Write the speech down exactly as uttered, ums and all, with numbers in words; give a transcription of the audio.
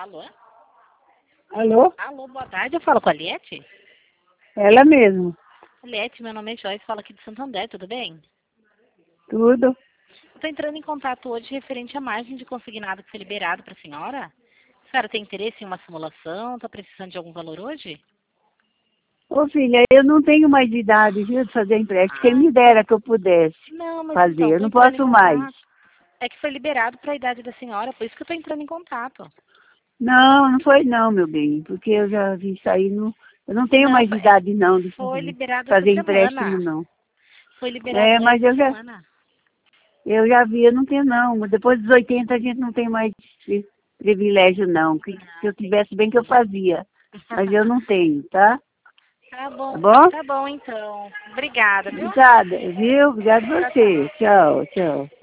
Alô? Alô? Alô, boa tarde. Eu falo com a Liette? Ela mesmo. Liette, meu nome é Joyce, falo aqui de Santo André, tudo bem? Tudo. Estou entrando em contato hoje referente à margem de consignado que foi liberado para a senhora. A senhora tem interesse em uma simulação? Está precisando de algum valor hoje? Ô filha, eu não tenho mais idade, viu, de fazer empréstimo. Quem Ah, me dera que eu pudesse não, mas fazer. então, Eu estou não entrando em posso mais. contato. É que foi liberado para a idade da senhora, por isso que eu estou entrando em contato. Não, não foi não, meu bem. Porque eu já vi isso aí. Não, eu não tenho Não, mais foi idade não de foi de liberado essa fazer empréstimo, semana. não. Foi liberado É, mas essa eu já, semana. eu já vi, eu não tenho não. Depois dos oitenta a gente não tem mais esse privilégio não. Que, se eu tivesse bem que eu fazia. Mas eu não tenho, tá? Tá Tá bom, bom? tá bom então. Obrigada, viu? Obrigada, viu? Obrigada a Tchau, tchau. você. Tchau, tchau.